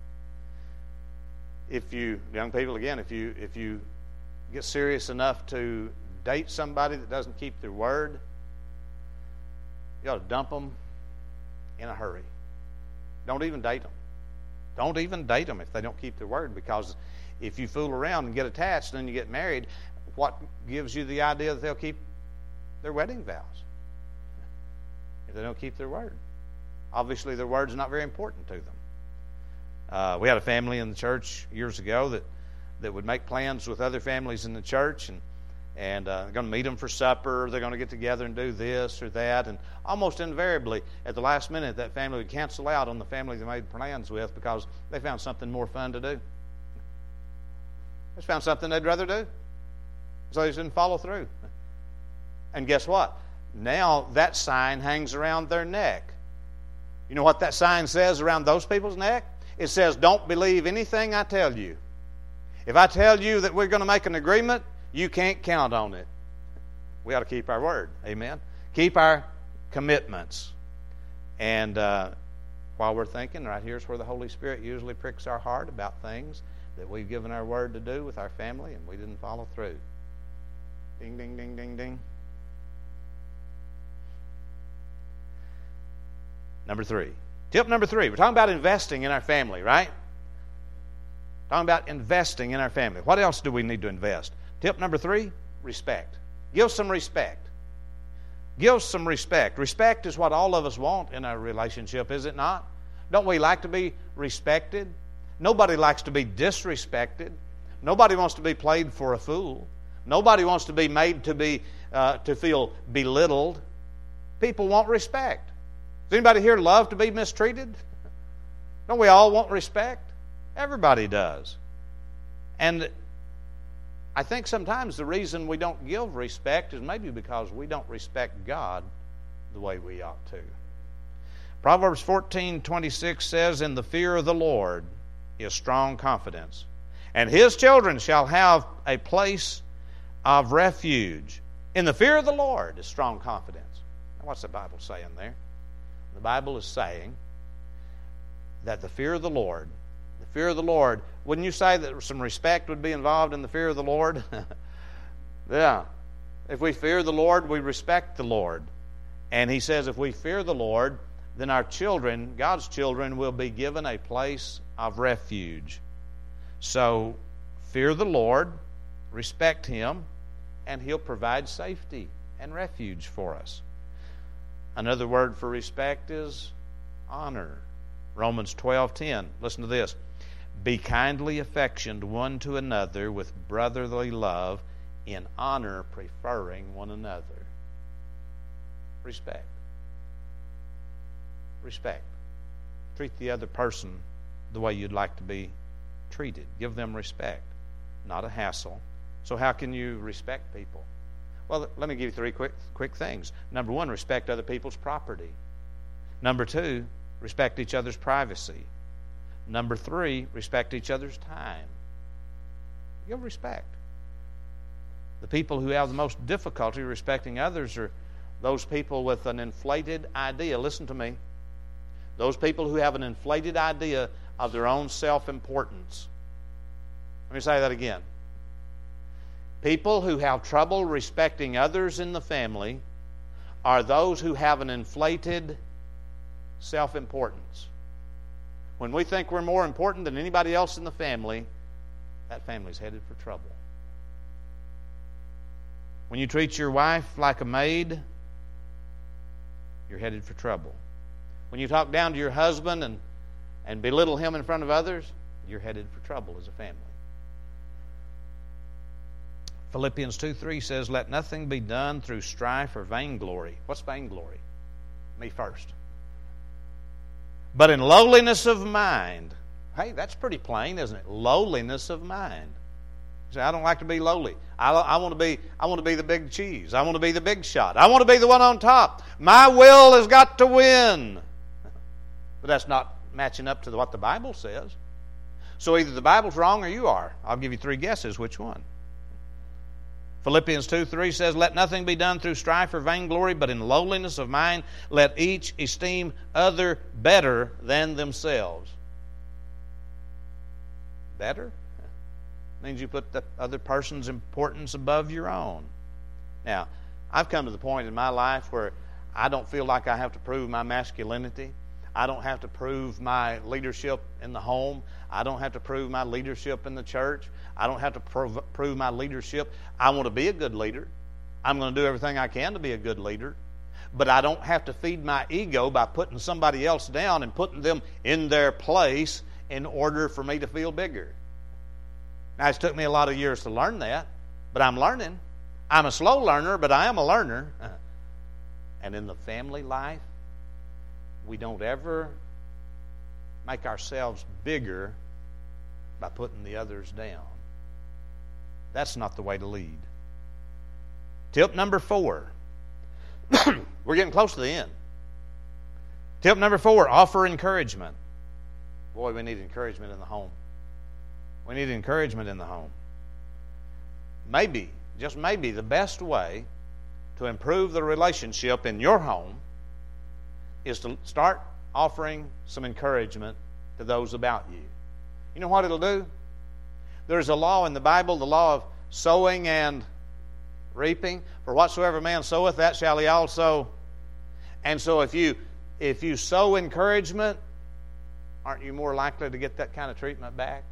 if you, young people, again, if you if you get serious enough to date somebody that doesn't keep their word, you ought to dump them in a hurry. Don't even date them. Don't even date them if they don't keep their word, because if you fool around and get attached and then you get married, what gives you the idea that they'll keep their wedding vows if they don't keep their word? Obviously, their word's not very important to them. Uh, we had a family in the church years ago that, that would make plans with other families in the church, and and uh, they're going to meet them for supper, they're going to get together and do this or that, and almost invariably, at the last minute, that family would cancel out on the family they made plans with because they found something more fun to do. They just found something they'd rather do. So they just didn't follow through. And guess what? Now that sign hangs around their neck. You know what that sign says around those people's neck? It says, don't believe anything I tell you. If I tell you that we're going to make an agreement, you can't count on it. We ought to keep our word. Amen? Keep our commitments. And uh, while we're thinking, right here's where the Holy Spirit usually pricks our heart about things that we've given our word to do with our family and we didn't follow through. Ding, ding, ding, ding, ding. Number three. Tip number three. We're talking about investing in our family, right? Talking about investing in our family. What else do we need to invest? Tip number three, respect. Give some respect. Give some respect. Respect is what all of us want in our relationship, is it not? Don't we like to be respected? Nobody likes to be disrespected. Nobody wants to be played for a fool. Nobody wants to be made to be uh, to feel belittled. People want respect. Does anybody here love to be mistreated? Don't we all want respect? Everybody does. And I think sometimes the reason we don't give respect is maybe because we don't respect God the way we ought to. Proverbs fourteen twenty-six says, in the fear of the Lord is strong confidence, and his children shall have a place of refuge. In the fear of the Lord is strong confidence. Now, what's the Bible saying there? The Bible is saying that the fear of the Lord, the fear of the Lord, wouldn't you say that some respect would be involved in the fear of the Lord? Yeah. If we fear the Lord, we respect the Lord. And he says if we fear the Lord, then our children, God's children, will be given a place of refuge. So, fear the Lord, respect him, and he'll provide safety and refuge for us. Another word for respect is honor. Romans twelve ten. Listen to this. Be kindly affectioned one to another with brotherly love, in honor preferring one another. Respect. Respect. Treat the other person the way you'd like to be treated. Give them respect, not a hassle. So how can you respect people? Well, let me give you three quick quick things. Number one, respect other people's property. Number two, respect each other's privacy. Number three, respect each other's time. Give respect. The people who have the most difficulty respecting others are those people with an inflated idea. Listen to me. Those people who have an inflated idea of their own self-importance. Let me say that again. People who have trouble respecting others in the family are those who have an inflated self-importance. When we think we're more important than anybody else in the family, that family's headed for trouble. When you treat your wife like a maid, you're headed for trouble. When you talk down to your husband and, and belittle him in front of others, you're headed for trouble as a family. Philippians two three says, let nothing be done through strife or vainglory. What's vainglory? Me first. But in lowliness of mind. Hey, that's pretty plain, isn't it? Lowliness of mind. You say, I don't like to be lowly. I, I want to be, I want to be the big cheese. I want to be the big shot. I want to be the one on top. My will has got to win. But that's not matching up to what the Bible says. So either the Bible's wrong or you are. I'll give you three guesses. Which one? Philippians two three says, let nothing be done through strife or vainglory, but in lowliness of mind let each esteem other better than themselves. better. It means you put the other person's importance above your own. Now, I've come to the point in my life where I don't feel like I have to prove my masculinity. I don't have to prove my leadership in the home. I don't have to prove my leadership in the church. I don't have to prove, prove my leadership. I want to be a good leader. I'm going to do everything I can to be a good leader. But I don't have to feed my ego by putting somebody else down and putting them in their place in order for me to feel bigger. Now, it's took me a lot of years to learn that, but I'm learning. I'm a slow learner, but I am a learner. And in the family life, we don't ever make ourselves bigger by putting the others down. That's not the way to lead. Tip number four. We're getting close to the end. Tip number four, offer encouragement. Boy, we need encouragement in the home. We need encouragement in the home. Maybe, just maybe, the best way to improve the relationship in your home is to start offering some encouragement to those about you. You know what it'll do? There's a law in the Bible, the law of sowing and reaping. For whatsoever man soweth, that shall he also. And so if you if you sow encouragement, aren't you more likely to get that kind of treatment back?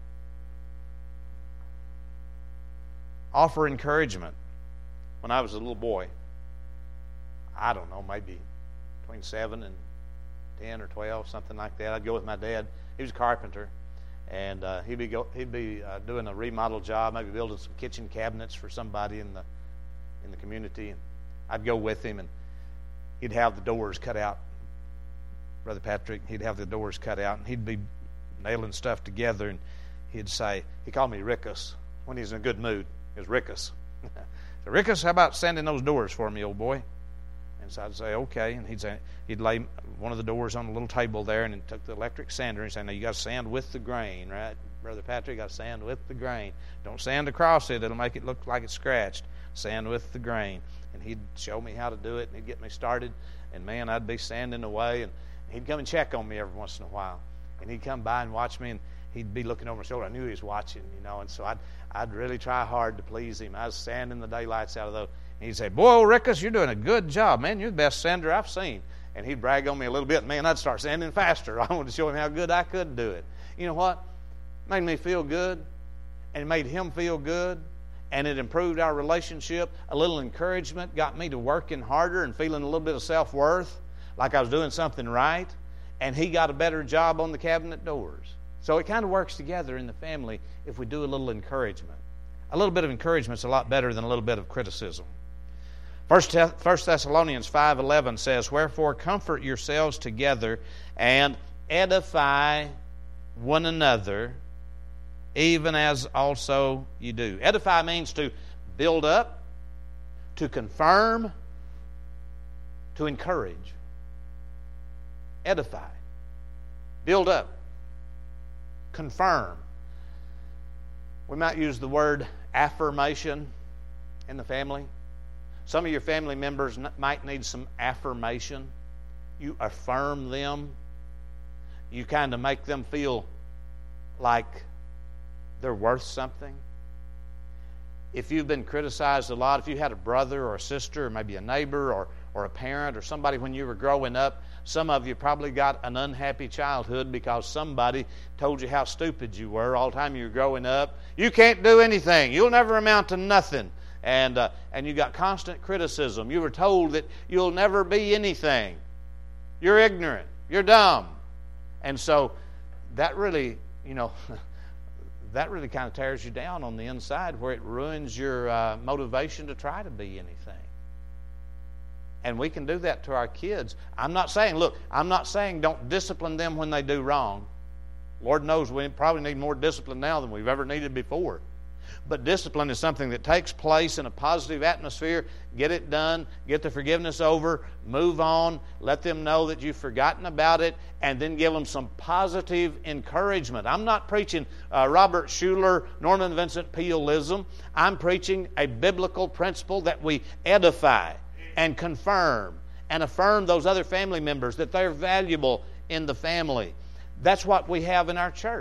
Offer encouragement. When I was a little boy, I don't know, maybe between seven and ten or twelve, something like that, I'd go with my dad. He was a carpenter, and uh, he'd be go, he'd be uh, doing a remodel job, maybe building some kitchen cabinets for somebody in the in the community. And I'd go with him, and he'd have the doors cut out. Brother Patrick, he'd have the doors cut out, and he'd be nailing stuff together, and he'd say, he called me Rickus when he was in a good mood. It was Rickus. So, Rickus, how about sanding those doors for me, old boy? And so I'd say, okay. And he'd say, he'd lay one of the doors on a little table there, and he took the electric sander and said, now you got to sand with the grain, right? Brother Patrick, got to sand with the grain. Don't sand across it. It'll make it look like it's scratched. Sand with the grain. And he'd show me how to do it, and he'd get me started. And, man, I'd be sanding away. And he'd come and check on me every once in a while. And he'd come by and watch me, and he'd be looking over my shoulder. I knew he was watching, you know. And so I'd, I'd really try hard to please him. I was sanding the daylights out of those. And he'd say, boy, old Rickus, you're doing a good job. Man, you're the best sander I've seen. And he'd brag on me a little bit. Man, I'd start sanding faster. I wanted to show him how good I could do it. You know what? It made me feel good, and it made him feel good, and it improved our relationship. A little encouragement got me to working harder and feeling a little bit of self-worth, like I was doing something right, and he got a better job on the cabinet doors. So it kind of works together in the family if we do a little encouragement. A little bit of encouragement is a lot better than a little bit of criticism. First Thessalonians five eleven says, wherefore comfort yourselves together and edify one another, even as also you do. Edify means to build up, to confirm, to encourage. Edify. Build up. Confirm. We might use the word affirmation in the family. Some of your family members might need some affirmation. You affirm them. You kind of make them feel like they're worth something. If you've been criticized a lot, if you had a brother or a sister or maybe a neighbor or, or a parent or somebody when you were growing up, some of you probably got an unhappy childhood because somebody told you how stupid you were all the time you were growing up. You can't do anything. You'll never amount to nothing. And, uh, and you got constant criticism. You were told that you'll never be anything. You're ignorant. You're dumb. And so that really, you know, that really kind of tears you down on the inside where it ruins your uh, motivation to try to be anything. And we can do that to our kids. I'm not saying, look, I'm not saying don't discipline them when they do wrong. Lord knows we probably need more discipline now than we've ever needed before. But discipline is something that takes place in a positive atmosphere. Get it done. Get the forgiveness over. Move on. Let them know that you've forgotten about it. And then give them some positive encouragement. I'm not preaching uh, Robert Schuller, Norman Vincent Pealeism. I'm preaching a biblical principle that we edify and confirm and affirm those other family members that they're valuable in the family. That's what we have in our church.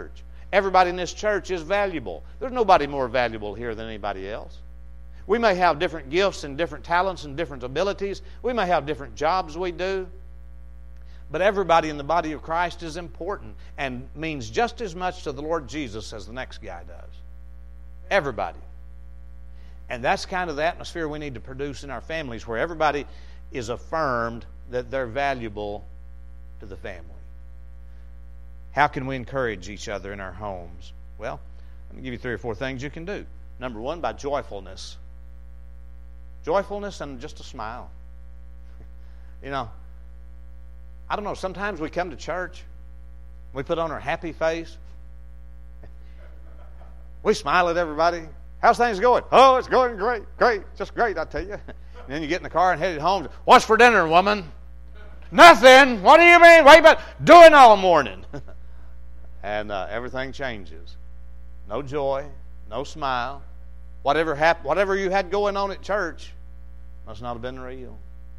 everybody in this church is valuable. There's nobody more valuable here than anybody else. We may have different gifts and different talents and different abilities. We may have different jobs we do. But everybody in the body of Christ is important and means just as much to the Lord Jesus as the next guy does. Everybody. And that's kind of the atmosphere we need to produce in our families, where everybody is affirmed that they're valuable to the family. How can we encourage each other in our homes? Well, let me give you three or four things you can do. Number one, by joyfulness. Joyfulness and just a smile. You know, I don't know, sometimes we come to church, we put on our happy face, we smile at everybody. How's things going? Oh, it's going great, great, just great, I tell you. And then you get in the car and headed home. What's for dinner, woman? Nothing. What do you mean? Wait a minute. Doing all morning. And uh, everything changes. No joy, no smile. Whatever hap- whatever you had going on at church must not have been real.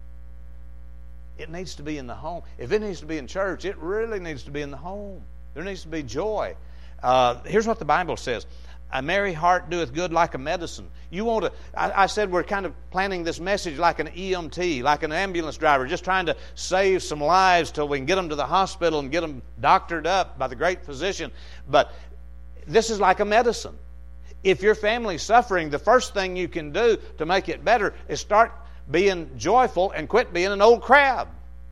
It needs to be in the home. If it needs to be in church, it really needs to be in the home. There needs to be joy. Uh, here's what the Bible says. A merry heart doeth good like a medicine. You want to, I, I said we're kind of planning this message like an E M T, like an ambulance driver, just trying to save some lives till we can get them to the hospital and get them doctored up by the great physician. But this is like a medicine. If your family's suffering, the first thing you can do to make it better is start being joyful and quit being an old crab.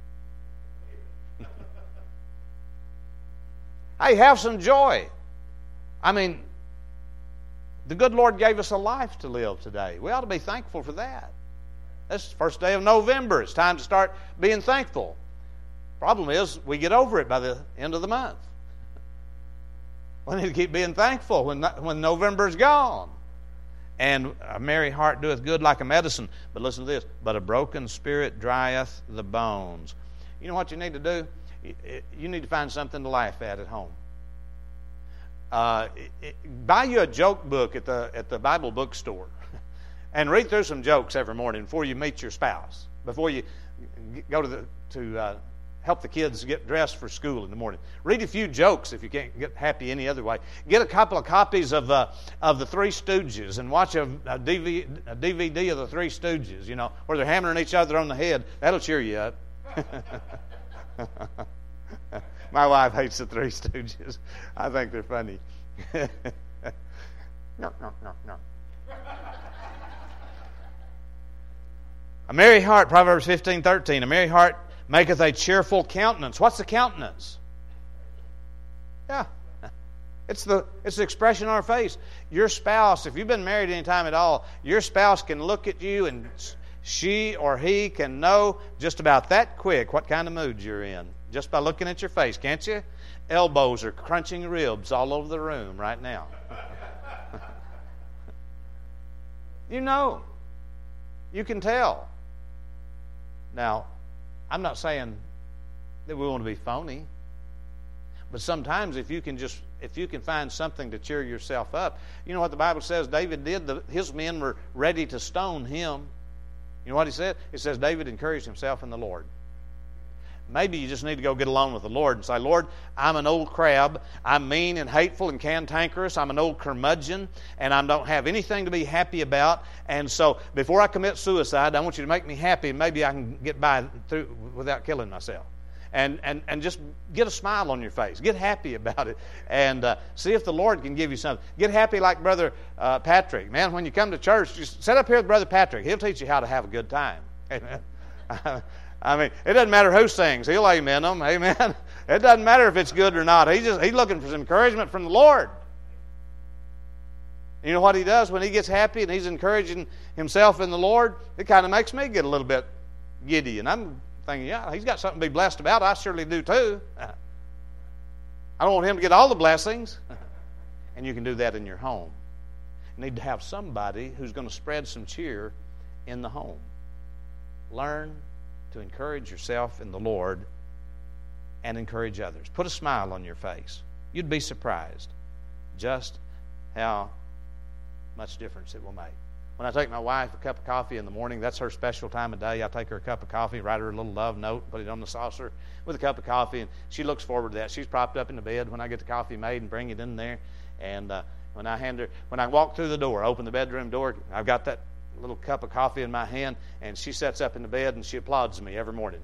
Hey, have some joy. I mean, the good Lord gave us a life to live today. We ought to be thankful for that. This is the first day of November. It's time to start being thankful. Problem is, we get over it by the end of the month. We need to keep being thankful when, when November's gone. And a merry heart doeth good like a medicine. But listen to this. But a broken spirit drieth the bones. You know what you need to do? You need to find something to laugh at at home. Uh, it, it, buy you a joke book at the at the Bible bookstore and read through some jokes every morning before you meet your spouse, before you go to the to uh, help the kids get dressed for school in the morning. Read a few jokes if you can't get happy any other way. Get a couple of copies of uh, of the Three Stooges and watch a, a, D V D, a D V D of the Three Stooges, you know, where they're hammering each other on the head. That'll cheer you up. My wife hates the Three Stooges. I think they're funny. no, no, no, no. A merry heart, Proverbs fifteen thirteen. A merry heart maketh a cheerful countenance. What's the countenance? Yeah. It's the it's the expression on our face. Your spouse, if you've been married any time at all, your spouse can look at you and she or he can know just about that quick what kind of mood you're in. Just by looking at your face, can't you? Elbows are crunching ribs all over the room right now. You know. You can tell. Now, I'm not saying that we want to be phony. But sometimes if you can just if you can find something to cheer yourself up. You know what the Bible says David did? The, his men were ready to stone him. You know what he said? It says David encouraged himself in the Lord. Maybe you just need to go get along with the Lord and say, Lord, I'm an old crab. I'm mean and hateful and cantankerous. I'm an old curmudgeon, and I don't have anything to be happy about. And so before I commit suicide, I want you to make me happy, and maybe I can get by through without killing myself. And and and just get a smile on your face. Get happy about it, and uh, see if the Lord can give you something. Get happy like Brother uh, Patrick. Man, when you come to church, just sit up here with Brother Patrick. He'll teach you how to have a good time. Amen. I mean, it doesn't matter who sings. He'll amen them. Amen. It doesn't matter if it's good or not. He's just he's looking for some encouragement from the Lord. You know what he does when he gets happy and he's encouraging himself in the Lord? It kind of makes me get a little bit giddy. And I'm thinking, yeah, he's got something to be blessed about. I surely do too. I don't want him to get all the blessings. And you can do that in your home. You need to have somebody who's going to spread some cheer in the home. Learn to encourage yourself in the Lord and encourage others. Put a smile on your face. You'd be surprised just how much difference it will make. When I take my wife a cup of coffee in the morning, that's her special time of day. I take her a cup of coffee, write her a little love note, put it on the saucer with a cup of coffee, and she looks forward to that. She's propped up in the bed when I get the coffee made and bring it in there. And uh, when I hand her, when I walk through the door, open the bedroom door, I've got that little cup of coffee in my hand, and she sits up in the bed and she applauds me every morning.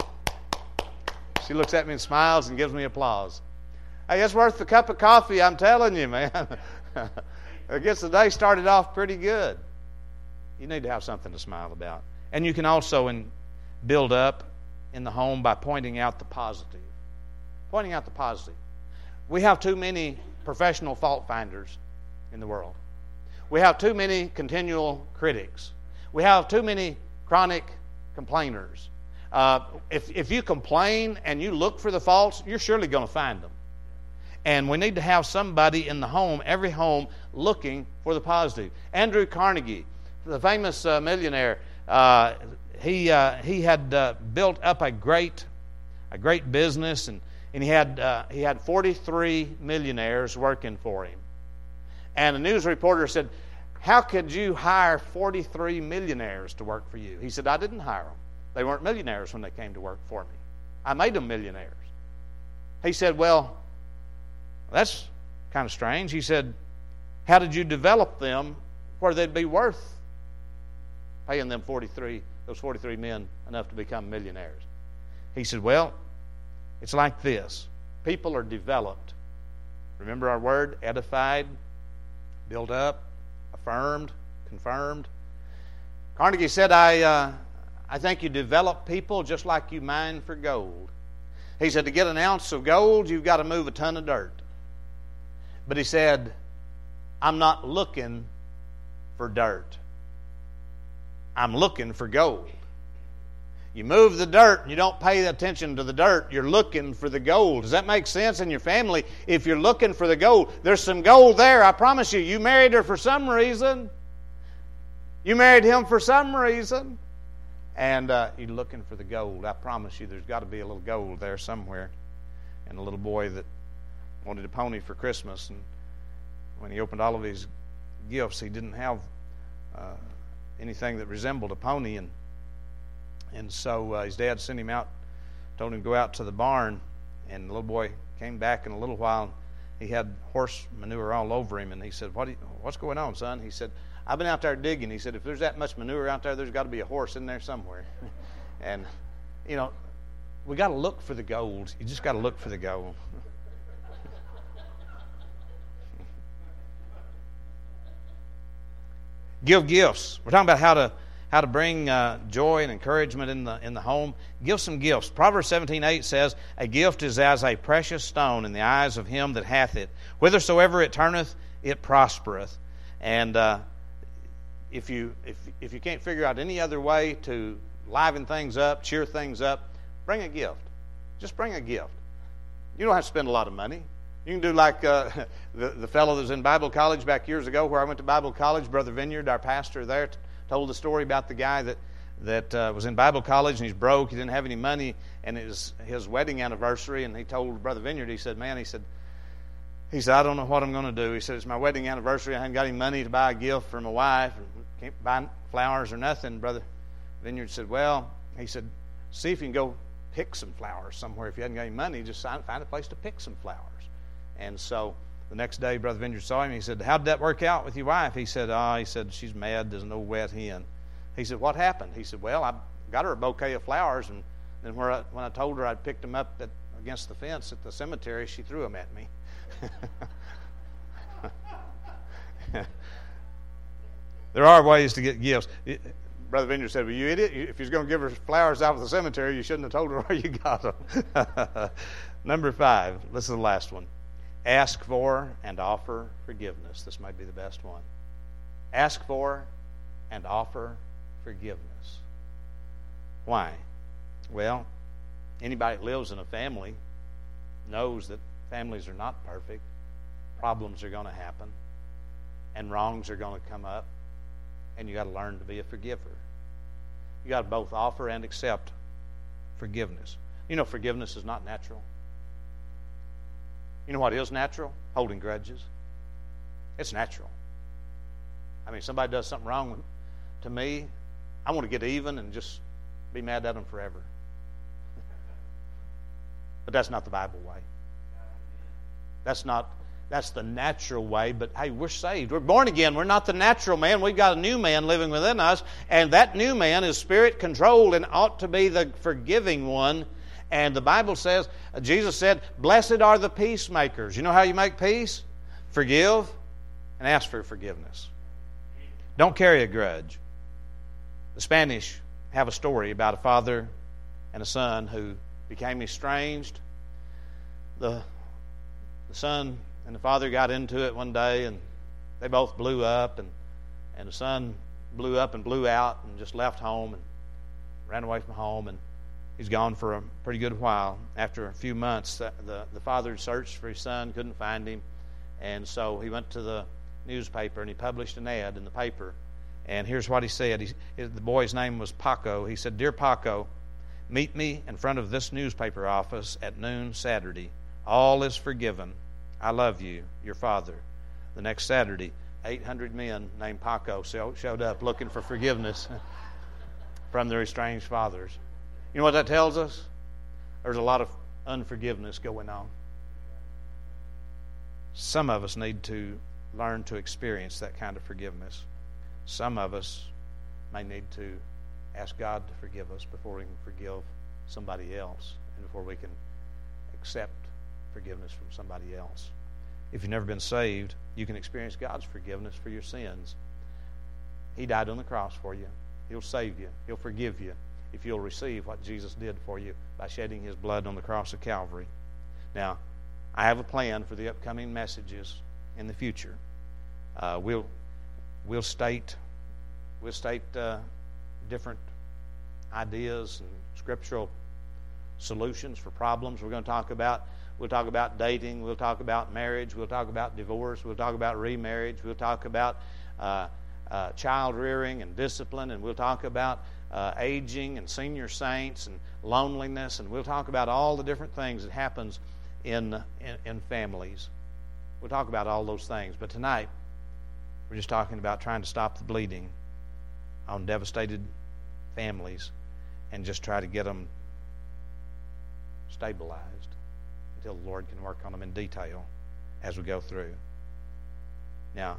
She looks at me and smiles and gives me applause. Hey, it's worth the cup of coffee, I'm telling you, man. It gets the day started off pretty good. You need to have something to smile about. And you can also in, build up in the home by pointing out the positive. Pointing out the positive. We have too many professional fault finders in the world. We have too many continual critics. We have too many chronic complainers. Uh, if, if you complain and you look for the faults, you're surely going to find them. And we need to have somebody in the home, every home, looking for the positive. Andrew Carnegie, the famous uh, millionaire, uh, he uh, he had uh, built up a great a great business, and and he had uh, he had forty-three millionaires working for him. And a news reporter said, "How could you hire forty-three millionaires to work for you?" He said, "I didn't hire them. They weren't millionaires when they came to work for me. I made them millionaires." He said, "Well, that's kind of strange." He said, "How did you develop them where they'd be worth paying them forty-three, those forty-three men enough to become millionaires?" He said, "Well, it's like this. People are developed. Remember our word, edified, built up, affirmed, confirmed." Carnegie said, I, uh, I think you develop people just like you mine for gold. He said, to get an ounce of gold, you've got to move a ton of dirt. But he said, I'm not looking for dirt. I'm looking for gold. You move the dirt and you don't pay attention to the dirt. You're looking for the gold. Does that make sense in your family? If you're looking for the gold, there's some gold there. I promise you. You married her for some reason. You married him for some reason. And uh, you're looking for the gold. I promise you there's got to be a little gold there somewhere. And a little boy that wanted a pony for Christmas. And when he opened all of his gifts, he didn't have uh, anything that resembled a pony. And And so uh, his dad sent him out, told him to go out to the barn, and the little boy came back in a little while. He had horse manure all over him, and he said, what do you, what's going on, son? He said, I've been out there digging. He said, if there's that much manure out there, there's got to be a horse in there somewhere. And, you know, we got to look for the gold. You just got to look for the gold. Give gifts. We're talking about how to how to bring uh, joy and encouragement in the in the home. Give some gifts. Proverbs seventeen eight says, a gift is as a precious stone in the eyes of him that hath it. Whithersoever it turneth, it prospereth. And uh, if you if if you can't figure out any other way to liven things up, cheer things up, bring a gift. Just bring a gift. You don't have to spend a lot of money. You can do like uh, the, the fellow that was in Bible college back years ago where I went to Bible college, Brother Vineyard, our pastor there, t- told the story about the guy that, that uh, was in Bible college and he's broke, he didn't have any money, and it was his wedding anniversary, and he told Brother Vineyard, he said, man, he said, he said, I don't know what I'm going to do. He said, it's my wedding anniversary, I haven't got any money to buy a gift for my wife, and can't buy flowers or nothing. Brother Vineyard said, well, he said, see if you can go pick some flowers somewhere. If you hadn't got any money, just find a place to pick some flowers. And so the next day, Brother Vineyard saw him. He said, how did that work out with your wife? He said, oh, he said, she's mad. There's no wet hen. He said, what happened? He said, well, I got her a bouquet of flowers, and then where I, when I told her I'd picked them up at, against the fence at the cemetery, she threw them at me. There are ways to get gifts. Brother Vineyard said, well, you idiot. If you was going to give her flowers out of the cemetery, you shouldn't have told her where you got them. Number five, this is the last one. Ask for and offer forgiveness. This might be the best one. Ask for and offer forgiveness. Why? Well, anybody that lives in a family knows that families are not perfect. Problems are going to happen. And wrongs are going to come up. And you got to learn to be a forgiver. You got to both offer and accept forgiveness. You know, forgiveness is not natural. You know what is natural? Holding grudges. It's natural. I mean, somebody does something wrong to me, I want to get even and just be mad at them forever. But that's not the Bible way. That's not, that's the natural way, but hey, we're saved. We're born again. We're not the natural man. We've got a new man living within us, and that new man is spirit-controlled and ought to be the forgiving one. And the Bible says, Jesus said, blessed are the peacemakers. You know how you make peace? Forgive and ask for forgiveness. Don't carry a grudge. The Spanish have a story about a father and a son who became estranged. The, the son and the father got into it one day, and they both blew up, and, and the son blew up and blew out and just left home and ran away from home, and he's gone for a pretty good while. After a few months, the, the, the father searched for his son, couldn't find him, and so he went to the newspaper and he published an ad in the paper. And here's what he said. He, the boy's name was Paco. He said, Dear Paco, meet me in front of this newspaper office at noon Saturday. All is forgiven. I love you, your father. The next Saturday, eight hundred men named Paco showed up looking for forgiveness from their estranged fathers. You know what that tells us? There's a lot of unforgiveness going on. Some of us need to learn to experience that kind of forgiveness. Some of us may need to ask God to forgive us before we can forgive somebody else and before we can accept forgiveness from somebody else. If you've never been saved, you can experience God's forgiveness for your sins. He died on the cross for you. He'll save you. He'll forgive you if you'll receive what Jesus did for you by shedding His blood on the cross of Calvary. Now, I have a plan for the upcoming messages in the future. Uh, we'll we'll state we'll state uh, different ideas and scriptural solutions for problems we're going to talk about. We'll talk about dating. We'll talk about marriage. We'll talk about divorce. We'll talk about remarriage. We'll talk about uh, uh, child rearing and discipline. And we'll talk about uh, aging and senior saints and loneliness. And we'll talk about all the different things that happens in, in, in families. We'll talk about all those things. But tonight, we're just talking about trying to stop the bleeding on devastated families and just try to get them stabilized until the Lord can work on them in detail as we go through. Now,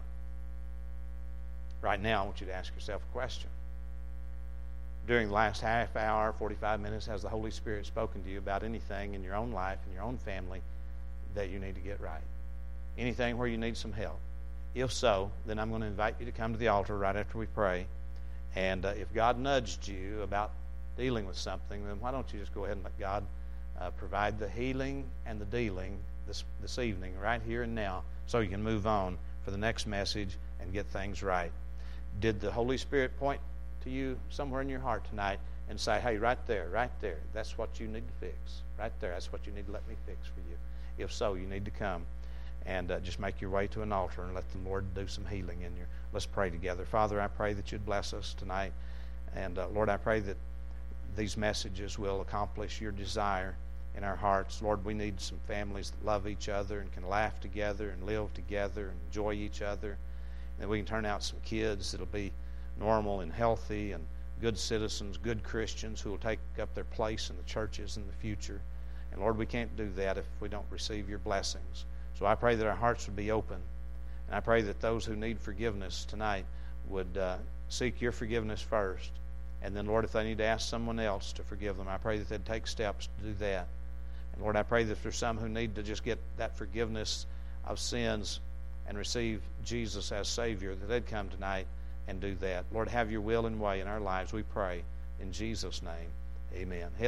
right now, I want you to ask yourself a question. During the last half hour, forty-five minutes, has the Holy Spirit spoken to you about anything in your own life, in your own family, that you need to get right? Anything where you need some help? If so, then I'm going to invite you to come to the altar right after we pray. And uh, if God nudged you about dealing with something, then why don't you just go ahead and let God uh, provide the healing and the dealing this, this evening, right here and now, so you can move on for the next message and get things right. Did the Holy Spirit point to you somewhere in your heart tonight and say, hey, right there, right there, that's what you need to fix. Right there, that's what you need to let me fix for you. If so, you need to come and uh, just make your way to an altar and let the Lord do some healing in you. Let's pray together. Father, I pray that you'd bless us tonight. And uh, Lord, I pray that these messages will accomplish your desire in our hearts. Lord, we need some families that love each other and can laugh together and live together and enjoy each other. And that we can turn out some kids that'll be normal and healthy and good citizens, good Christians who will take up their place in the churches in the future. And Lord, we can't do that if we don't receive your blessings. So I pray that our hearts would be open. And I pray that those who need forgiveness tonight would uh, seek your forgiveness first. And then, Lord, if they need to ask someone else to forgive them, I pray that they'd take steps to do that. And Lord, I pray that if there's some who need to just get that forgiveness of sins and receive Jesus as Savior, that they'd come tonight and do that. Lord, have your will and way in our lives, we pray. In Jesus' name, amen.